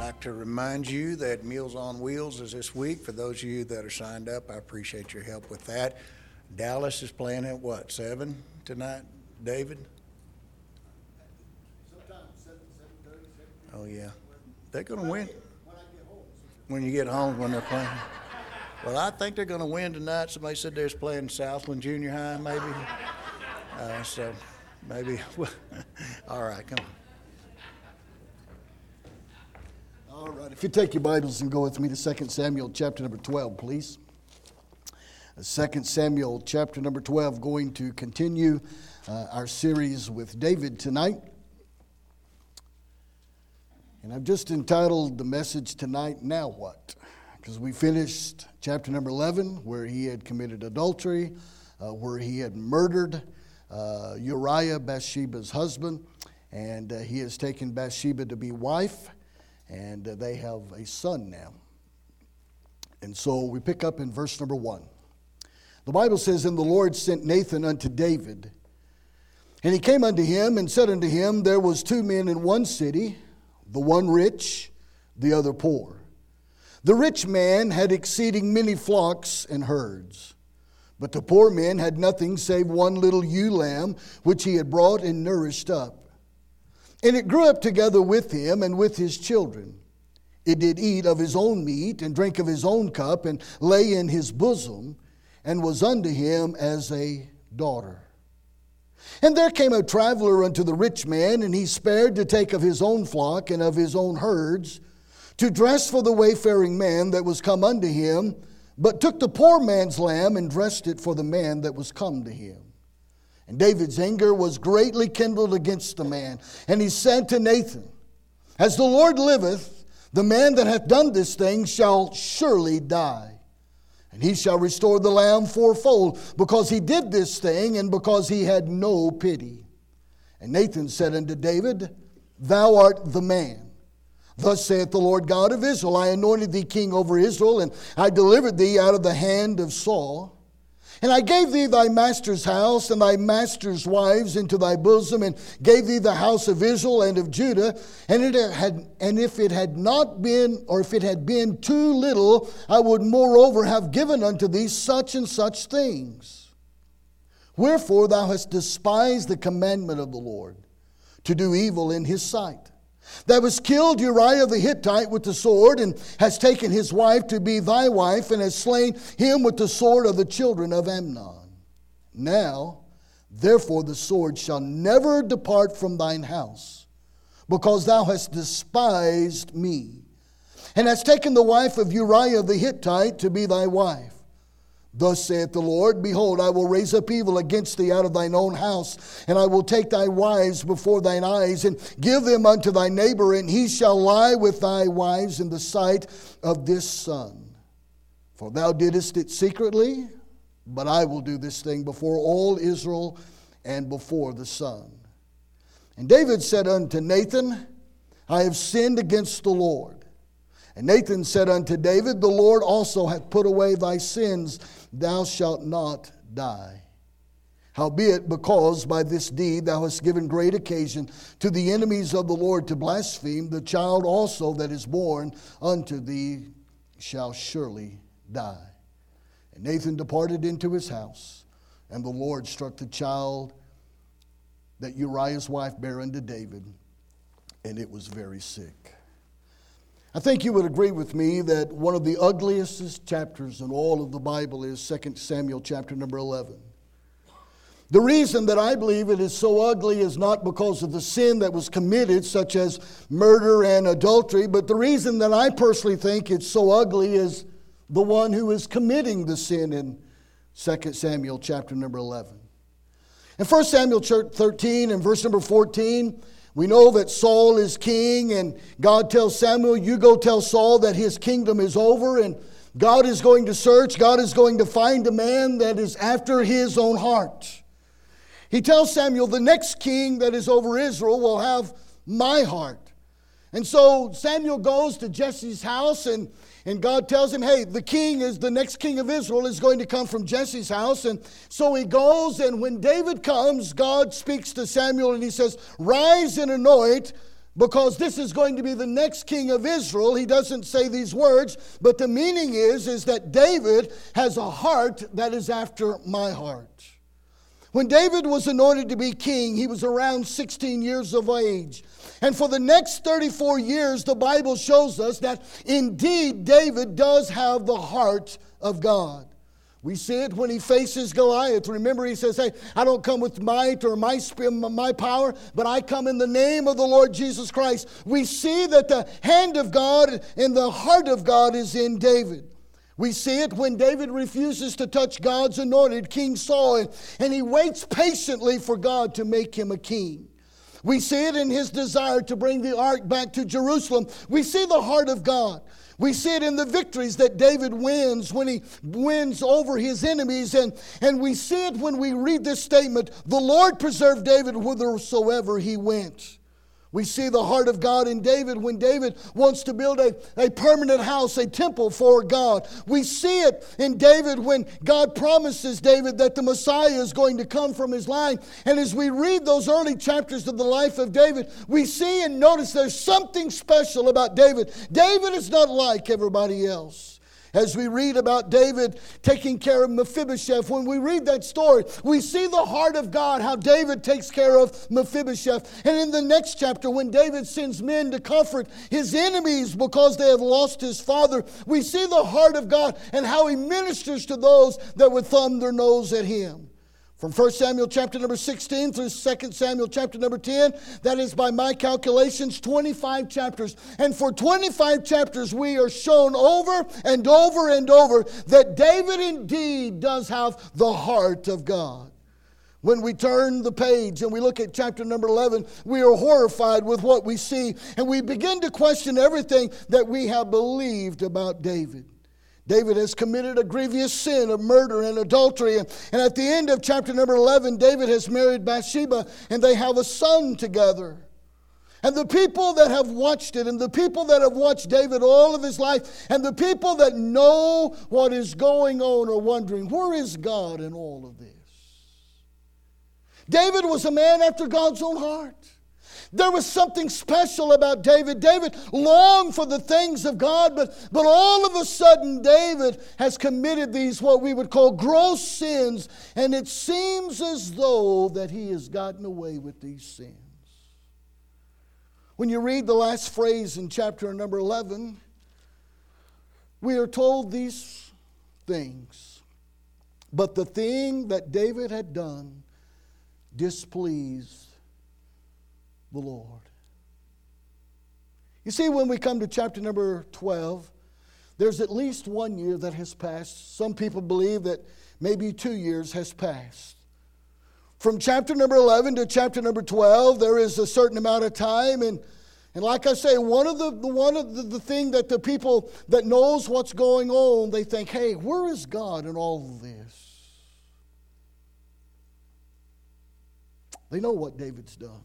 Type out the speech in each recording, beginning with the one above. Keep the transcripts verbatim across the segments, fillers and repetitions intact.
like to remind you that Meals on Wheels is this week. For those of you that are signed up, I appreciate your help with that. Dallas is playing at what, seven tonight, David? Sometimes seven, seven thirty, seven. Oh, yeah. They're going to win. When you get home, when they're playing. Well, I think they're going to win tonight. Somebody said they're playing Southland Junior High, maybe. Uh, so maybe. All right, come on. All right, if you take your Bibles and go with me to Second Samuel chapter number twelve, please. Second Samuel chapter number twelve, going to continue uh, our series with David tonight. And I've just entitled the message tonight, Now What? Because we finished chapter number eleven, where he had committed adultery, uh, where he had murdered uh, Uriah, Bathsheba's husband, and uh, he has taken Bathsheba to be wife. And uh, they have a son now. And so we pick up in verse number one. The Bible says, And the Lord sent Nathan unto David. And he came unto him and said unto him, There was two men in one city, the one rich, the other poor. The rich man had exceeding many flocks and herds. But the poor man had nothing save one little ewe lamb, which he had brought and nourished up. And it grew up together with him and with his children. It did eat of his own meat and drink of his own cup and lay in his bosom and was unto him as a daughter. And there came a traveler unto the rich man, and he spared to take of his own flock and of his own herds, to dress for the wayfaring man that was come unto him, but took the poor man's lamb and dressed it for the man that was come to him. And David's anger was greatly kindled against the man. And he said to Nathan, As the Lord liveth, the man that hath done this thing shall surely die. And he shall restore the lamb fourfold, because he did this thing, and because he had no pity. And Nathan said unto David, Thou art the man. Thus saith the Lord God of Israel, I anointed thee king over Israel, and I delivered thee out of the hand of Saul. And I gave thee thy master's house and thy master's wives into thy bosom, and gave thee the house of Israel and of Judah. And it had, and if it had not been, or if it had been too little, I would moreover have given unto thee such and such things. Wherefore thou hast despised the commandment of the Lord, to do evil in his sight. Thou hast killed Uriah the Hittite with the sword, and hast taken his wife to be thy wife, and hast slain him with the sword of the children of Amnon. Now, therefore, the sword shall never depart from thine house, because thou hast despised me, and hast taken the wife of Uriah the Hittite to be thy wife. Thus saith the Lord, Behold, I will raise up evil against thee out of thine own house, and I will take thy wives before thine eyes, and give them unto thy neighbor, and he shall lie with thy wives in the sight of this son. For thou didst it secretly, but I will do this thing before all Israel and before the sun. And David said unto Nathan, I have sinned against the Lord. And Nathan said unto David, The Lord also hath put away thy sins, thou shalt not die. Howbeit, because by this deed thou hast given great occasion to the enemies of the Lord to blaspheme, the child also that is born unto thee shall surely die. And Nathan departed into his house, and the Lord struck the child that Uriah's wife bare unto David, and it was very sick. I think you would agree with me that one of the ugliest chapters in all of the Bible is Second Samuel chapter number eleven. The reason that I believe it is so ugly is not because of the sin that was committed, such as murder and adultery, but the reason that I personally think it's so ugly is the one who is committing the sin in Second Samuel chapter number eleven. In First Samuel thirteen and verse number fourteen, we know that Saul is king, and God tells Samuel, you go tell Saul that his kingdom is over, and God is going to search, God is going to find a man that is after his own heart. He tells Samuel, the next king that is over Israel will have my heart. And so Samuel goes to Jesse's house, and, and God tells him, hey, the king is, the next king of Israel is going to come from Jesse's house. And so he goes, and when David comes, God speaks to Samuel, and he says, rise and anoint, because this is going to be the next king of Israel. He doesn't say these words, but the meaning is, is that David has a heart that is after my heart. When David was anointed to be king, he was around sixteen years of age. And for the next thirty-four years, the Bible shows us that indeed David does have the heart of God. We see it when he faces Goliath. Remember, he says, hey, I don't come with might or my, my power, but I come in the name of the Lord Jesus Christ. We see that the hand of God and the heart of God is in David. We see it when David refuses to touch God's anointed, King Saul, and he waits patiently for God to make him a king. We see it in his desire to bring the ark back to Jerusalem. We see the heart of God. We see it in the victories that David wins when he wins over his enemies. And, and we see it when we read this statement, the Lord preserved David whithersoever he went. We see the heart of God in David when David wants to build a, a permanent house, a temple for God. We see it in David when God promises David that the Messiah is going to come from his line. And as we read those early chapters of the life of David, we see and notice there's something special about David. David is not like everybody else. As we read about David taking care of Mephibosheth, when we read that story, we see the heart of God, how David takes care of Mephibosheth. And in the next chapter, when David sends men to comfort his enemies because they have lost his father, we see the heart of God and how he ministers to those that would thumb their nose at him. From First Samuel chapter number sixteen through Second Samuel chapter number ten, that is by my calculations twenty-five chapters. And for twenty-five chapters we are shown over and over and over that David indeed does have the heart of God. When we turn the page and we look at chapter number eleven, we are horrified with what we see, and we begin to question everything that we have believed about David. David has committed a grievous sin of murder and adultery. And at the end of chapter number eleven, David has married Bathsheba and they have a son together. And the people that have watched it, and the people that have watched David all of his life, and the people that know what is going on are wondering, where is God in all of this? David was a man after God's own heart. There was something special about David. David longed for the things of God, but, but all of a sudden David has committed these what we would call gross sins, and it seems as though that he has gotten away with these sins. When you read the last phrase in chapter number eleven, we are told these things. But the thing that David had done displeased the Lord. You see, when we come to chapter number twelve, there's at least one year that has passed. Some people believe that maybe two years has passed. From chapter number eleven to chapter number twelve, there is a certain amount of time. And, and like I say, one of the, the one of the, the thing that the people that knows what's going on, they think, hey, where is God in all of this? They know what David's done.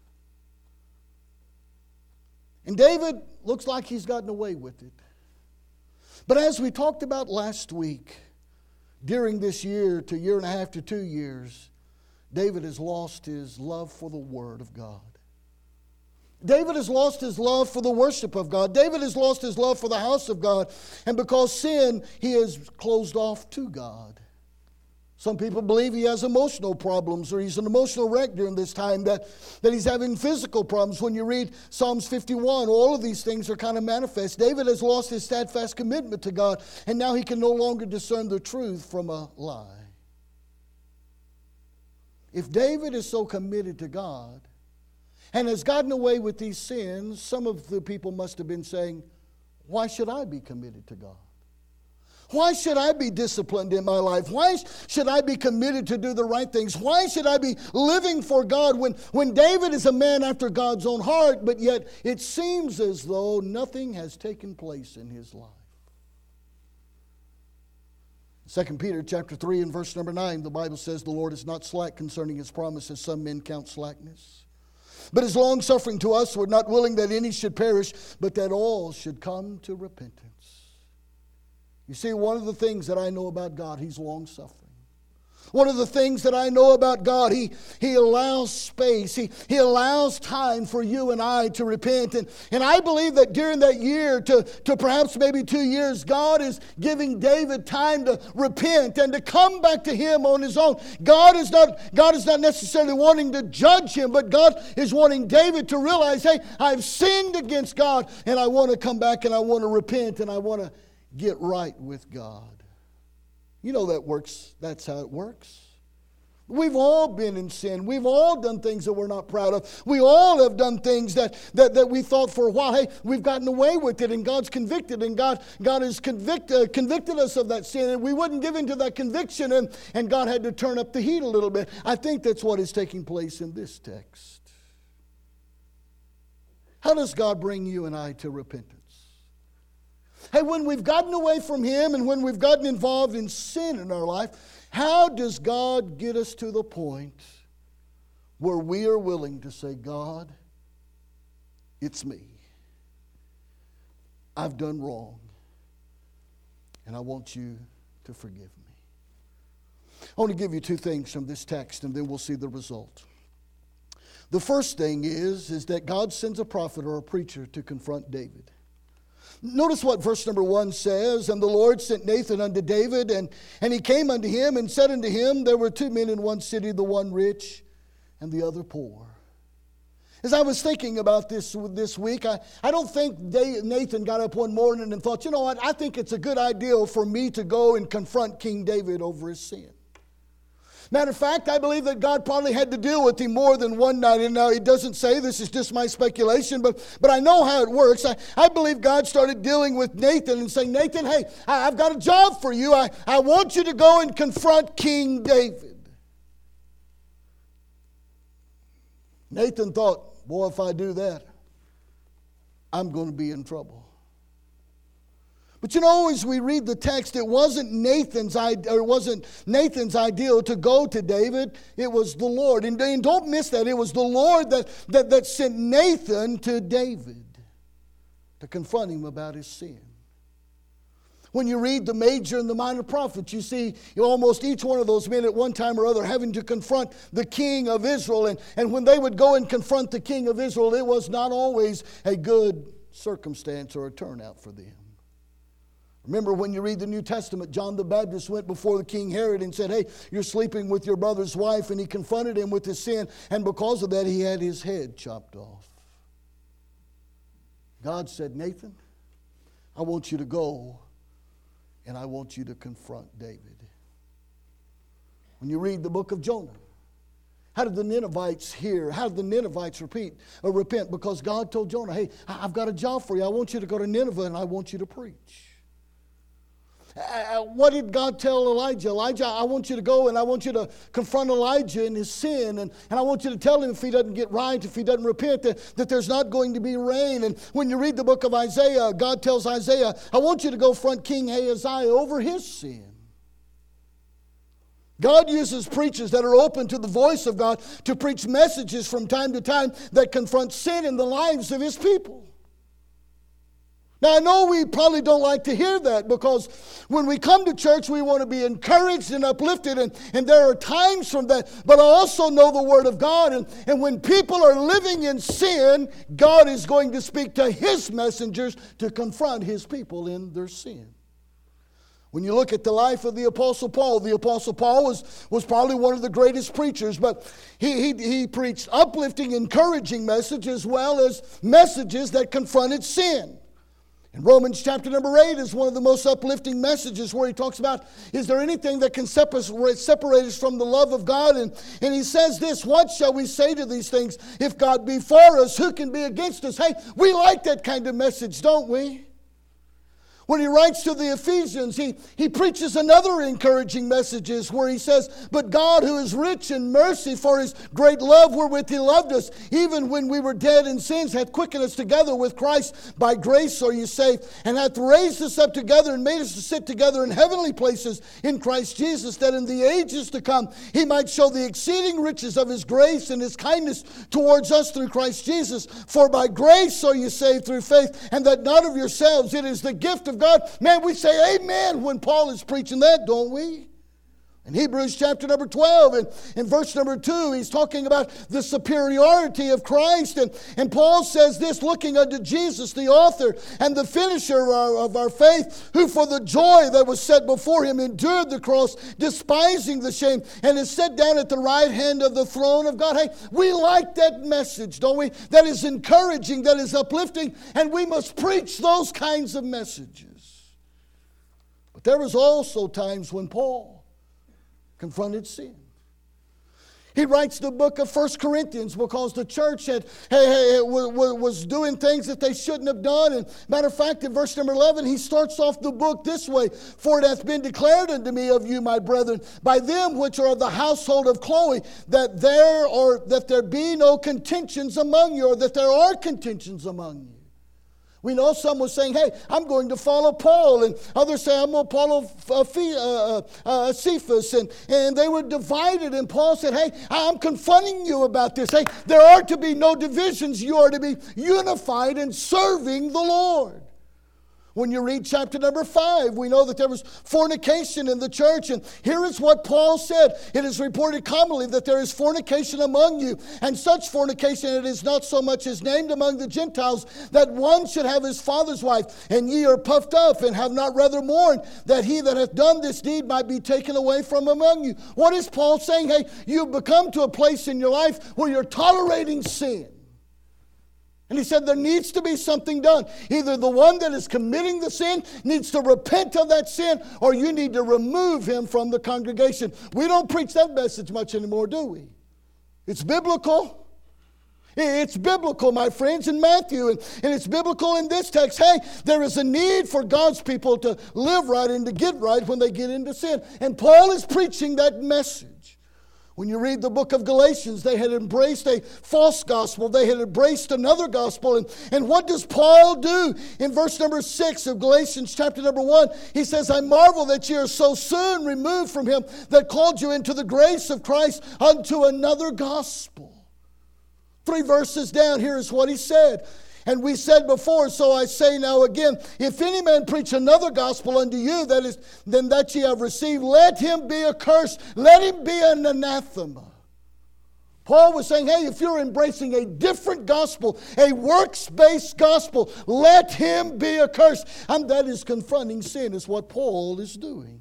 And David looks like he's gotten away with it. But as we talked about last week, during this year to year and a half to two years, David has lost his love for the Word of God. David has lost his love for the worship of God. David has lost his love for the house of God. And because sin, he has closed off to God. Some people believe he has emotional problems, or he's an emotional wreck during this time, that, that he's having physical problems. When you read Psalms fifty-one, all of these things are kind of manifest. David has lost his steadfast commitment to God, and now he can no longer discern the truth from a lie. If David is so committed to God and has gotten away with these sins, some of the people must have been saying, why should I be committed to God? Why should I be disciplined in my life? Why should I be committed to do the right things? Why should I be living for God when, when David is a man after God's own heart, but yet it seems as though nothing has taken place in his life? Second Peter chapter three and verse number nine, the Bible says, the Lord is not slack concerning his promises, some men count slackness, but is long-suffering to us, we're not willing that any should perish, but that all should come to repentance. You see, one of the things that I know about God, he's long-suffering. One of the things that I know about God, He, he allows space. He, he allows time for you and I to repent. And, and I believe that during that year to, to perhaps maybe two years, God is giving David time to repent and to come back to Him on his own. God is not, God is not necessarily wanting to judge him, but God is wanting David to realize, hey, I've sinned against God and I want to come back and I want to repent and I want to get right with God. You know that works. That's how it works. We've all been in sin. We've all done things that we're not proud of. We all have done things that, that, that we thought for a while, hey, we've gotten away with it, and God's convicted, and God, God has convict, uh, convicted us of that sin, and we wouldn't give in to that conviction, and, and God had to turn up the heat a little bit. I think that's what is taking place in this text. How does God bring you and I to repentance? Hey, when we've gotten away from Him and when we've gotten involved in sin in our life, how does God get us to the point where we are willing to say, God, it's me. I've done wrong, and I want you to forgive me. I want to give you two things from this text, and then we'll see the result. The first thing is, is that God sends a prophet or a preacher to confront David. Notice what verse number one says, and the Lord sent Nathan unto David, and, and he came unto him and said unto him, there were two men in one city, the one rich and the other poor. As I was thinking about this this week, I, I don't think Nathan got up one morning and thought, you know what, I think it's a good idea for me to go and confront King David over his sin. Matter of fact, I believe that God probably had to deal with him more than one night. And now it doesn't say, this is just my speculation, but, but I know how it works. I, I believe God started dealing with Nathan and saying, Nathan, hey, I, I've got a job for you. I, I want you to go and confront King David. Nathan thought, boy, if I do that, I'm going to be in trouble. But you know, as we read the text, it wasn't Nathan's idea, or it wasn't Nathan's ideal to go to David. It was the Lord. And, and don't miss that. It was the Lord that, that, that sent Nathan to David to confront him about his sin. When you read the major and the minor prophets, you see you know, almost each one of those men at one time or other having to confront the king of Israel. And, and when they would go and confront the king of Israel, it was not always a good circumstance or a turnout for them. Remember when you read the New Testament, John the Baptist went before the King Herod and said, hey, you're sleeping with your brother's wife, and he confronted him with his sin, and because of that he had his head chopped off. God said, Nathan, I want you to go, and I want you to confront David. When you read the book of Jonah, how did the Ninevites hear? How did the Ninevites repeat or repent? Because God told Jonah, hey, I've got a job for you. I want you to go to Nineveh, and I want you to preach. Uh, what did God tell Elijah? Elijah, I want you to go and I want you to confront Elijah in his sin. And, and I want you to tell him if he doesn't get right, if he doesn't repent, that, that there's not going to be rain. And when you read the book of Isaiah, God tells Isaiah, I want you to go front King Ahaziah over his sin. God uses preachers that are open to the voice of God to preach messages from time to time that confront sin in the lives of His people. Now, I know we probably don't like to hear that, because when we come to church, we want to be encouraged and uplifted, and, and there are times from that. But I also know the Word of God, and, and when people are living in sin, God is going to speak to His messengers to confront His people in their sin. When you look at the life of the Apostle Paul, the Apostle Paul was, was probably one of the greatest preachers, but he, he, he preached uplifting, encouraging messages, as well as messages that confronted sin. In Romans chapter number eight is one of the most uplifting messages, where he talks about, is there anything that can separate, separate us from the love of God? And, and he says this, what shall we say to these things? If God be for us, who can be against us? Hey, we like that kind of message, don't we? When he writes to the Ephesians, he, he preaches another encouraging messages where he says, but God, who is rich in mercy, for His great love wherewith He loved us, even when we were dead in sins, hath quickened us together with Christ. By grace are you saved, and hath raised us up together and made us to sit together in heavenly places in Christ Jesus, that in the ages to come He might show the exceeding riches of His grace and His kindness towards us through Christ Jesus. For by grace are you saved through faith, and that not of yourselves, it is the gift of God. Man, we say amen when Paul is preaching that, don't we? In Hebrews chapter number twelve and in verse number two, he's talking about the superiority of Christ. And, and Paul says this, looking unto Jesus, the author and the finisher of our, of our faith, who for the joy that was set before him endured the cross, despising the shame, and is set down at the right hand of the throne of God. Hey, we like that message, don't we? That is encouraging, that is uplifting, and we must preach those kinds of messages. But there was also times when Paul confronted sin. He writes the book of First Corinthians because the church had, hey, hey, was doing things that they shouldn't have done. And matter of fact, in verse number eleven, he starts off the book this way. For it hath been declared unto me of you, my brethren, by them which are of the household of Chloe, that there or that there be no contentions among you, or that there are contentions among you. We know some was saying, hey, I'm going to follow Paul. And others say, I'm going to follow uh, uh, uh, Cephas. And, and they were divided. And Paul said, hey, I'm confronting you about this. Hey, there are to be no divisions. You are to be unified in serving the Lord. When you read chapter number five, we know that there was fornication in the church. And here is what Paul said. It is reported commonly that there is fornication among you. And such fornication it is not so much as named among the Gentiles, that one should have his father's wife. And ye are puffed up, and have not rather mourned, that he that hath done this deed might be taken away from among you. What is Paul saying? Hey, you've become to a place in your life where you're tolerating sin. And he said there needs to be something done. Either the one that is committing the sin needs to repent of that sin, or you need to remove him from the congregation. We don't preach that message much anymore, do we? It's biblical. It's biblical, my friends, in Matthew. And, and it's biblical in this text. Hey, there is a need for God's people to live right and to get right when they get into sin. And Paul is preaching that message. When you read the book of Galatians, they had embraced a false gospel. They had embraced another gospel. And, and what does Paul do? In verse number six of Galatians chapter number one, he says, I marvel that ye are so soon removed from him that called you into the grace of Christ unto another gospel. Three verses down, here is what he said. And we said before, so I say now again, if any man preach another gospel unto you that is than that ye have received, let him be accursed, let him be an anathema. Paul was saying, hey, if you're embracing a different gospel, a works-based gospel, let him be accursed. And that is confronting sin, is what Paul is doing.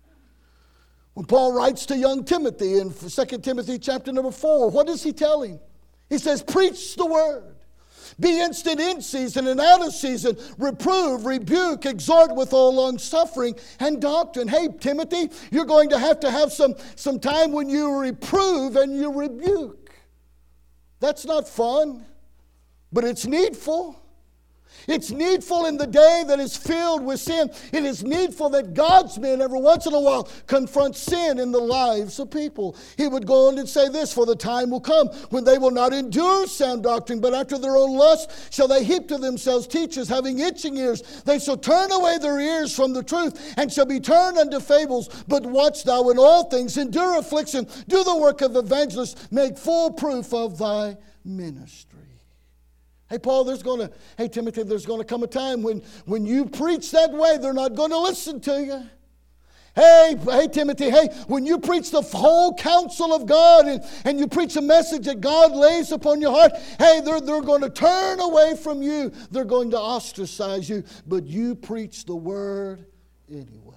When Paul writes to young Timothy in Second Timothy chapter number four, what does he tell him? He says, preach the word. Be instant in season and out of season. Reprove, rebuke, exhort with all long suffering and doctrine. Hey, Timothy, you're going to have to have some, some time when you reprove and you rebuke. That's not fun, but it's needful. It's needful in the day that is filled with sin. It is needful that God's men every once in a while confront sin in the lives of people. He would go on and say this, for the time will come when they will not endure sound doctrine, but after their own lust shall they heap to themselves teachers having itching ears. They shall turn away their ears from the truth and shall be turned unto fables. But watch thou in all things, endure affliction, do the work of evangelists, make full proof of thy ministry. Hey, Paul, there's going to, hey, Timothy, there's going to come a time when, when you preach that way, they're not going to listen to you. Hey, hey, Timothy, hey, when you preach the whole counsel of God and, and you preach a message that God lays upon your heart, hey, they're, they're going to turn away from you. They're going to ostracize you, but you preach the word anyway.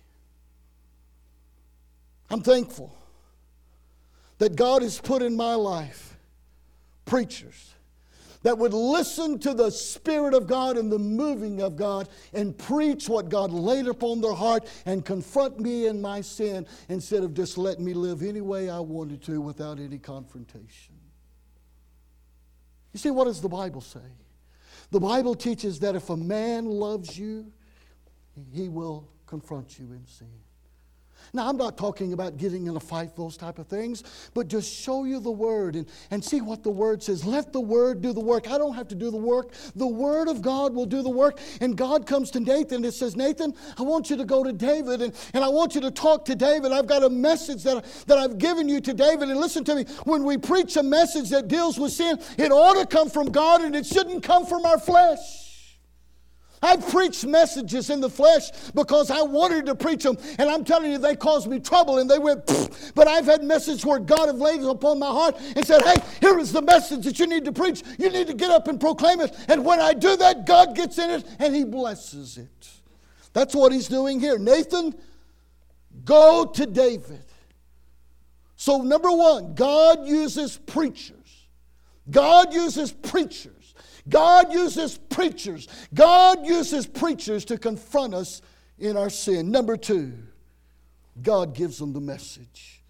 I'm thankful that God has put in my life preachers that would listen to the Spirit of God and the moving of God and preach what God laid upon their heart and confront me in my sin instead of just letting me live any way I wanted to without any confrontation. You see, what does the Bible say? The Bible teaches that if a man loves you, he will confront you in sin. Now, I'm not talking about getting in a fight, those type of things, but just show you the Word and, and see what the Word says. Let the Word do the work. I don't have to do the work. The Word of God will do the work. And God comes to Nathan and says, Nathan, I want you to go to David and, and I want you to talk to David. I've got a message that, that I've given you to David. And listen to me, when we preach a message that deals with sin, it ought to come from God and it shouldn't come from our flesh. I, I've preached messages in the flesh because I wanted to preach them. And I'm telling you, they caused me trouble and they went, pfft. But I've had messages where God have laid it upon my heart and said, hey, here is the message that you need to preach. You need to get up and proclaim it. And when I do that, God gets in it and He blesses it. That's what He's doing here. Nathan, go to David. So number one, God uses preachers. God uses preachers. God uses preachers. God uses preachers to confront us in our sin. Number two, God gives them the message.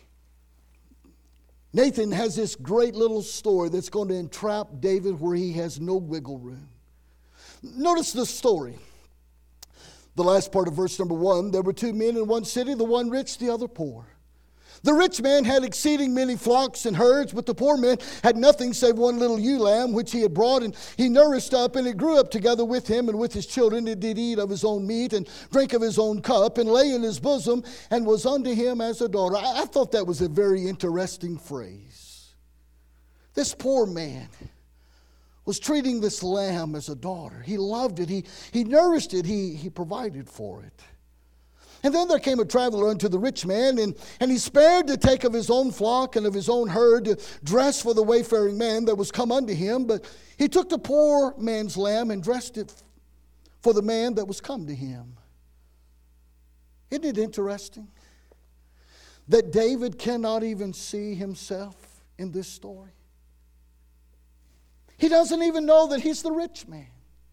Nathan has this great little story that's going to entrap David where he has no wiggle room. Notice the story. The last part of verse number one, there were two men in one city, the one rich, the other poor. The rich man had exceeding many flocks and herds, but the poor man had nothing save one little ewe lamb, which he had brought, and he nourished up, and it grew up together with him and with his children. It did eat of his own meat, and drink of his own cup, and lay in his bosom, and was unto him as a daughter. I, I thought that was a very interesting phrase. This poor man was treating this lamb as a daughter. He loved it. He, he nourished it. He, he provided for it. And then there came a traveler unto the rich man, and, and he spared to take of his own flock and of his own herd to dress for the wayfaring man that was come unto him. But he took the poor man's lamb and dressed it for the man that was come to him. Isn't it interesting that David cannot even see himself in this story? He doesn't even know that he's the rich man.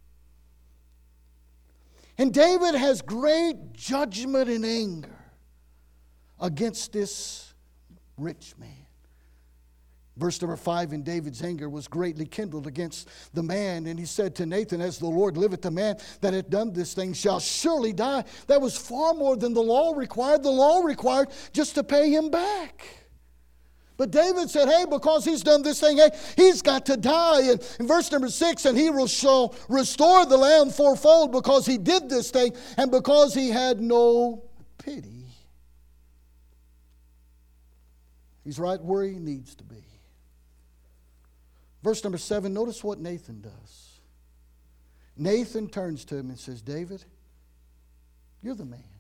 And David has great judgment and anger against this rich man. Verse number five, and David's anger was greatly kindled against the man. And he said to Nathan, as the Lord liveth, the man that hath done this thing shall surely die. That was far more than the law required. The law required just to pay him back. But David said, hey, because he's done this thing, hey, he's got to die. And in verse number six, and he shall restore the lamb fourfold because he did this thing and because he had no pity. He's right where he needs to be. Verse number seven, notice what Nathan does. Nathan turns to him and says, David, you're the man.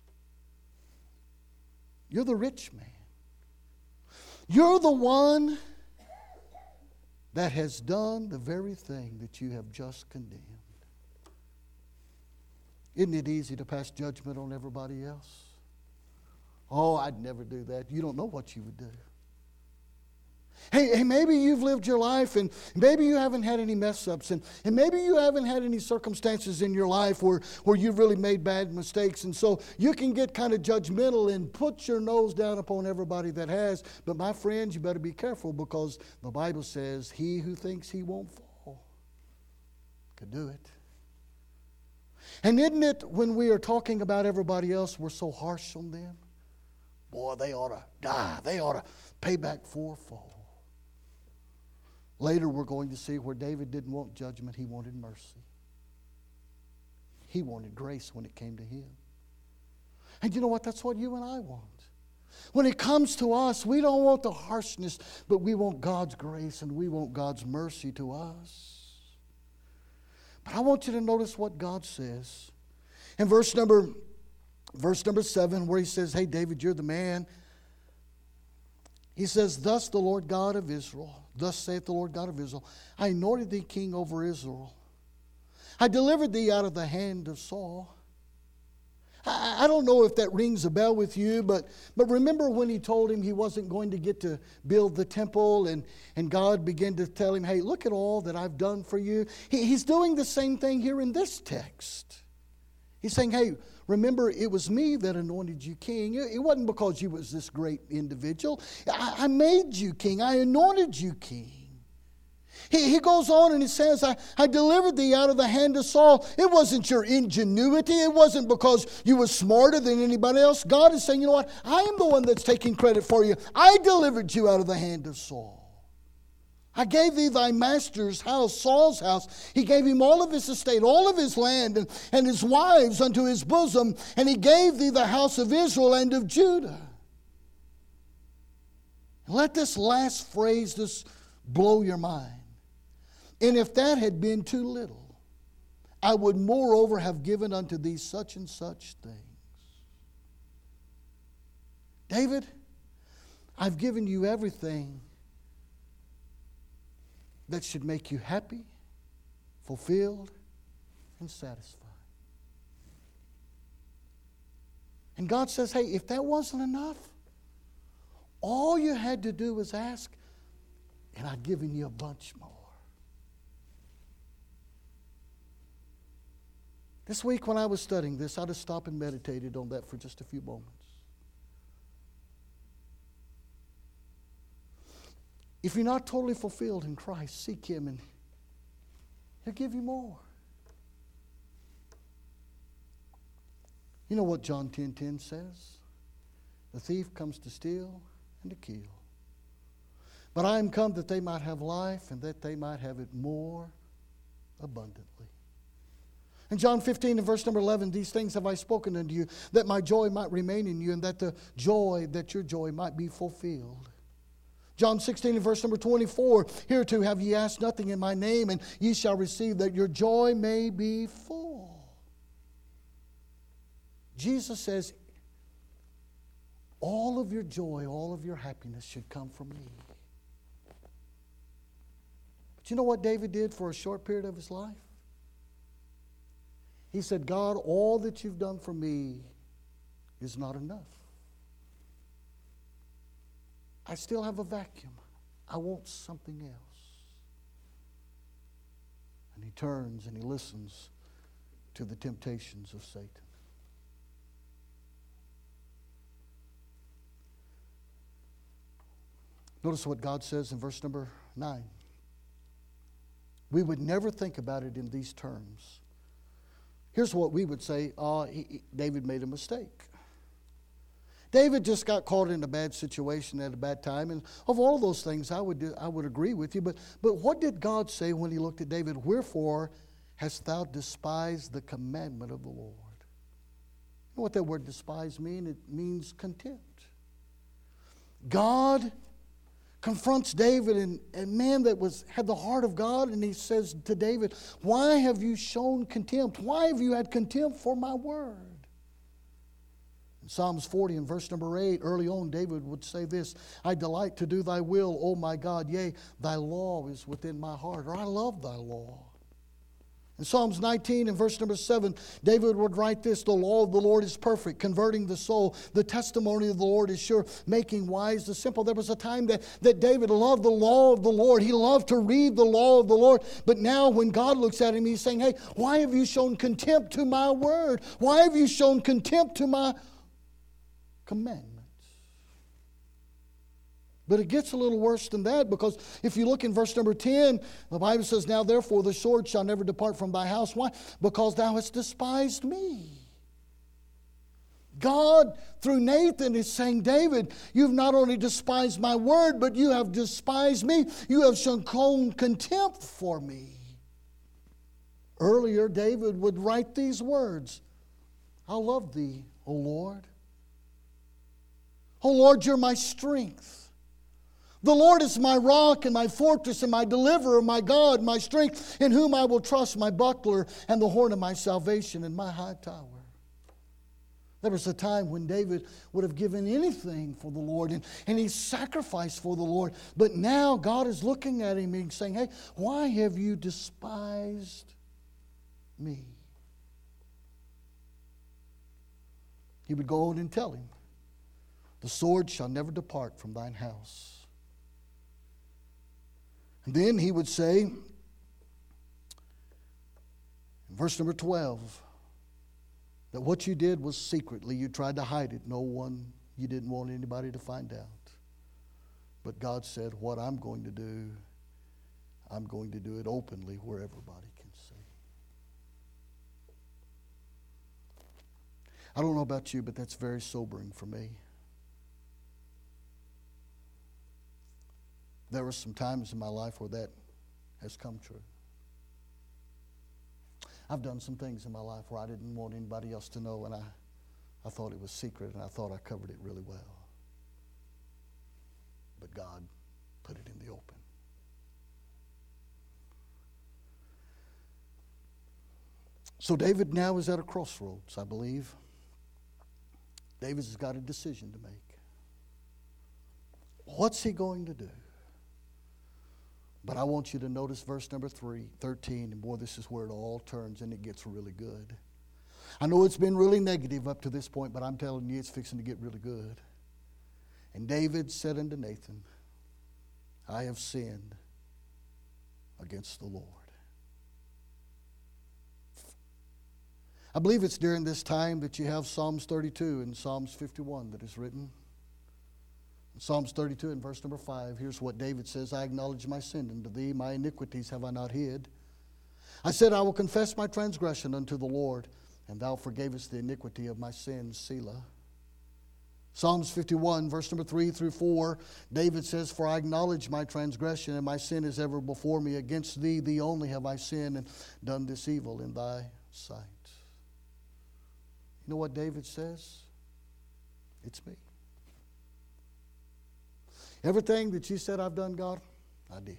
You're the rich man. You're the one that has done the very thing that you have just condemned. Isn't it easy to pass judgment on everybody else? Oh, I'd never do that. You don't know what you would do. Hey, hey, maybe you've lived your life and maybe you haven't had any mess-ups and, and maybe you haven't had any circumstances in your life where, where you've really made bad mistakes, and so you can get kind of judgmental and put your nose down upon everybody that has. But my friends, you better be careful, because the Bible says he who thinks he won't fall could do it. And isn't it when we are talking about everybody else, we're so harsh on them? Boy, they ought to die. They ought to pay back fourfold. Later we're going to see where David didn't want judgment, he wanted mercy. He wanted grace when it came to him. And you know what? That's what you and I want. When it comes to us, we don't want the harshness, but we want God's grace and we want God's mercy to us. But I want you to notice what God says. In verse number, verse number seven, where he says, hey, David, you're the man. He says, thus the Lord God of Israel, thus saith the Lord God of Israel, I anointed thee king over Israel. I delivered thee out of the hand of Saul. I, I don't know if that rings a bell with you, but, but remember when he told him he wasn't going to get to build the temple, and, and God began to tell him, hey, look at all that I've done for you. He, he's doing the same thing here in this text. He's saying, hey, remember, it was me that anointed you king. It wasn't because you was this great individual. I, I made you king. I anointed you king. He, he goes on and he says, I, I delivered thee out of the hand of Saul. It wasn't your ingenuity. It wasn't because you were smarter than anybody else. God is saying, you know what? I am the one that's taking credit for you. I delivered you out of the hand of Saul. I gave thee thy master's house, Saul's house. He gave him all of his estate, all of his land, and, and his wives unto his bosom. And he gave thee the house of Israel and of Judah. Let this last phrase just blow your mind. And if that had been too little, I would moreover have given unto thee such and such things. David, I've given you everything that should make you happy, fulfilled, and satisfied. And God says, hey, if that wasn't enough, all you had to do was ask, and I've given you a bunch more. This week when I was studying this, I just stopped and meditated on that for just a few moments. If you're not totally fulfilled in Christ, seek Him and He'll give you more. You know what John ten ten says? The thief comes to steal and to kill. But I am come that they might have life and that they might have it more abundantly. In John fifteen and verse number eleven, these things have I spoken unto you, that my joy might remain in you, and that the joy, that your joy might be fulfilled. John sixteen and verse number twenty-four, hereto have ye asked nothing in my name, and ye shall receive, that your joy may be full. Jesus says, all of your joy, all of your happiness should come from me. But you know what David did for a short period of his life? He said, God, all that you've done for me is not enough. I still have a vacuum. I want something else. And he turns and he listens to the temptations of Satan. Notice what God says in verse number nine. We would never think about it in these terms. Here's what we would say, oh, he, he, David made a mistake. David just got caught in a bad situation at a bad time. And of all of those things, I would, I would agree with you. But, but what did God say when He looked at David? Wherefore hast thou despised the commandment of the Lord? You know what that word despise means? It means contempt. God confronts David, and a man that was had the heart of God, and he says to David, why have you shown contempt? Why have you had contempt for my word? In Psalms forty and verse number eight, early on David would say this, I delight to do thy will, O my God, yea, thy law is within my heart, or I love thy law. In Psalms nineteen and verse number seven, David would write this, the law of the Lord is perfect, converting the soul. The testimony of the Lord is sure, making wise the simple. There was a time that, that David loved the law of the Lord. He loved to read the law of the Lord. But now when God looks at him, He's saying, hey, why have you shown contempt to my word? Why have you shown contempt to my commandments? But it gets a little worse than that, because if you look in verse number ten, the Bible says, now therefore the sword shall never depart from thy house. Why? Because thou hast despised me. God, through Nathan, is saying, David, you've not only despised my word, but you have despised me. You have shown contempt for me. Earlier, David would write these words, I love thee, O Lord. O Lord, you're my strength. The Lord is my rock and my fortress and my deliverer, my God, my strength, in whom I will trust, my buckler and the horn of my salvation and my high tower. There was a time when David would have given anything for the Lord, and, and he sacrificed for the Lord. But now God is looking at him and saying, hey, why have you despised me? He would go on and tell him, the sword shall never depart from thine house. And then he would say, in verse number twelve, that what you did was secretly. You tried to hide it. No one, you didn't want anybody to find out. But God said, what I'm going to do, I'm going to do it openly where everybody can see. I don't know about you, but that's very sobering for me. There were some times in my life where that has come true. I've done some things in my life where I didn't want anybody else to know, and I, I thought it was secret, and I thought I covered it really well. But God put it in the open. So David now is at a crossroads, I believe. David's got a decision to make. What's he going to do? But I want you to notice verse number three, thirteen, and boy, this is where it all turns and it gets really good. I know it's been really negative up to this point, but I'm telling you, it's fixing to get really good. And David said unto Nathan, I have sinned against the Lord. I believe it's during this time that you have Psalms thirty-two and Psalms fifty-one that is written. In Psalms thirty-two and verse number five, here's what David says, I acknowledge my sin unto thee, my iniquities have I not hid. I said, I will confess my transgression unto the Lord, and thou forgavest the iniquity of my sins, Selah. Psalms fifty-one, verse number three through four, David says, for I acknowledge my transgression, and my sin is ever before me. Against thee, thee only have I sinned, and done this evil in thy sight. You know what David says? It's me. Everything that you said I've done, God, I did.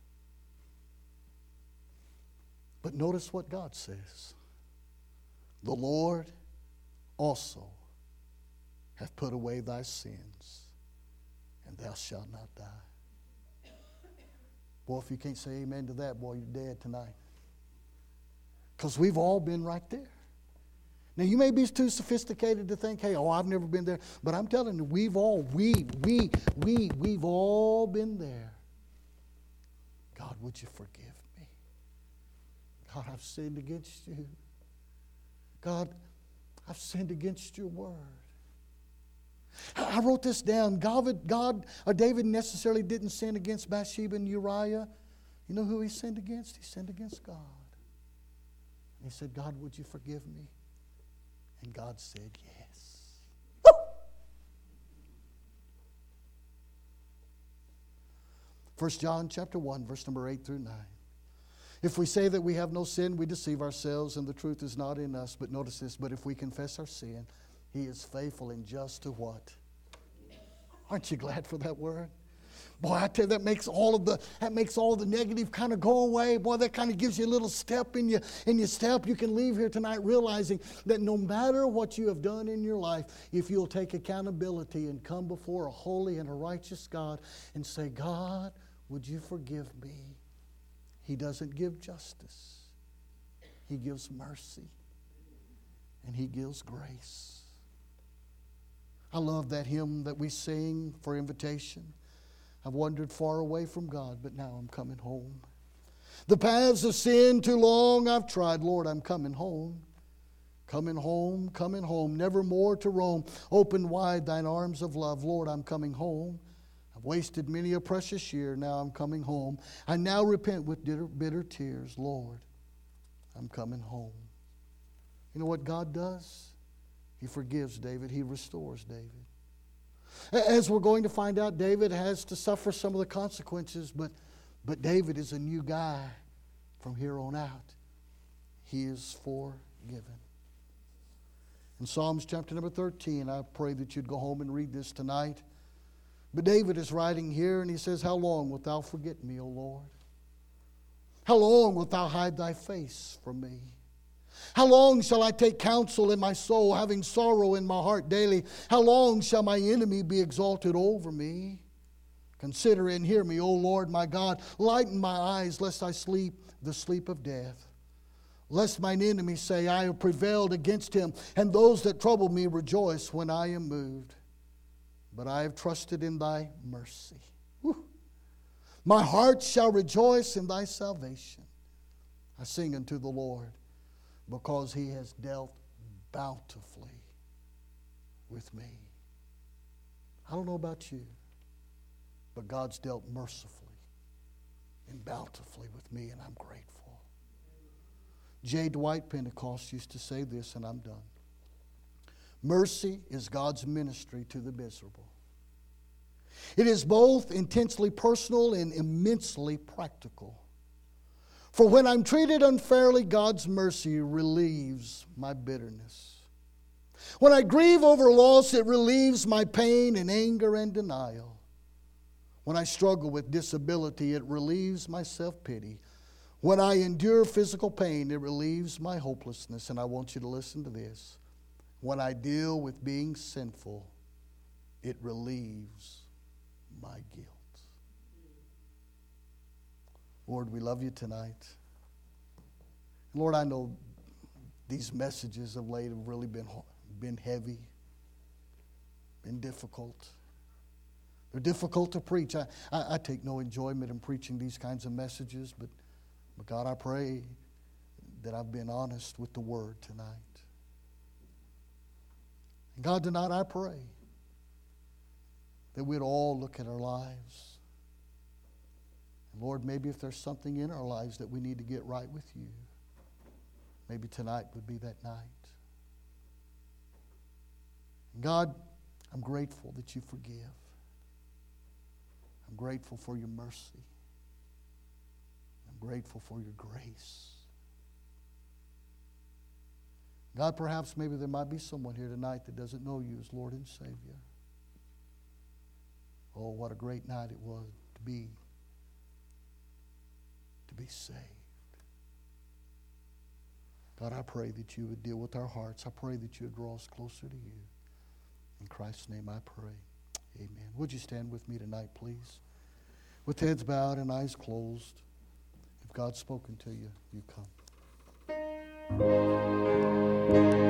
But notice what God says. The Lord also hath put away thy sins, and thou shalt not die. Boy, if you can't say amen to that, boy, you're dead tonight. Because we've all been right there. Now, you may be too sophisticated to think, hey, oh, I've never been there. But I'm telling you, we've all, we, we, we, we've all been there. God, would you forgive me? God, I've sinned against you. God, I've sinned against your word. I wrote this down. God, God or David necessarily didn't sin against Bathsheba and Uriah. You know who he sinned against? He sinned against God. And he said, God, would you forgive me? And God said, yes. Woo! First John chapter one, verse number eight through nine. If we say that we have no sin, we deceive ourselves, and the truth is not in us. But notice this, but if we confess our sin, he is faithful and just to what? Aren't you glad for that word? Boy, I tell you, that makes all of the that makes all the negative kind of go away. Boy, that kind of gives you a little step in your in your step. You can leave here tonight realizing that no matter what you have done in your life, if you'll take accountability and come before a holy and a righteous God and say, God, would you forgive me? He doesn't give justice. He gives mercy. And he gives grace. I love that hymn that we sing for invitation. I've wandered far away from God, but now I'm coming home. The paths of sin too long I've tried. Lord, I'm coming home. Coming home, coming home, never more to roam. Open wide thine arms of love. Lord, I'm coming home. I've wasted many a precious year. Now I'm coming home. I now repent with bitter, bitter tears. Lord, I'm coming home. You know what God does? He forgives David. He restores David. As we're going to find out, David has to suffer some of the consequences, but, but David is a new guy from here on out. He is forgiven. In Psalms chapter number thirteen, I pray that you'd go home and read this tonight. But David is writing here, and he says, how long wilt thou forget me, O Lord? How long wilt thou hide thy face from me? How long shall I take counsel in my soul, having sorrow in my heart daily? How long shall my enemy be exalted over me? Consider and hear me, O Lord my God. Lighten my eyes, lest I sleep the sleep of death. Lest mine enemy say, I have prevailed against him, and those that trouble me rejoice when I am moved. But I have trusted in thy mercy. Whew. My heart shall rejoice in thy salvation. I sing unto the Lord, because he has dealt bountifully with me. I don't know about you, but God's dealt mercifully and bountifully with me, and I'm grateful. J. Dwight Pentecost used to say this, and I'm done. Mercy is God's ministry to the miserable. It is both intensely personal and immensely practical. For when I'm treated unfairly, God's mercy relieves my bitterness. When I grieve over loss, it relieves my pain and anger and denial. When I struggle with disability, it relieves my self-pity. When I endure physical pain, it relieves my hopelessness. And I want you to listen to this. When I deal with being sinful, it relieves my guilt. Lord, we love you tonight. Lord, I know these messages of late have really been, been heavy, been difficult. They're difficult to preach. I, I, I take no enjoyment in preaching these kinds of messages, but, but God, I pray that I've been honest with the Word tonight. And God, tonight I pray that we'd all look at our lives. And Lord, maybe if there's something in our lives that we need to get right with you, maybe tonight would be that night. And God, I'm grateful that you forgive. I'm grateful for your mercy. I'm grateful for your grace. God, perhaps maybe there might be someone here tonight that doesn't know you as Lord and Savior. Oh, what a great night it was to be, to be saved. God, I pray that you would deal with our hearts. I pray that you would draw us closer to you. In Christ's name I pray. Amen. Would you stand with me tonight, please? With heads bowed and eyes closed. If God's spoken to you, you come.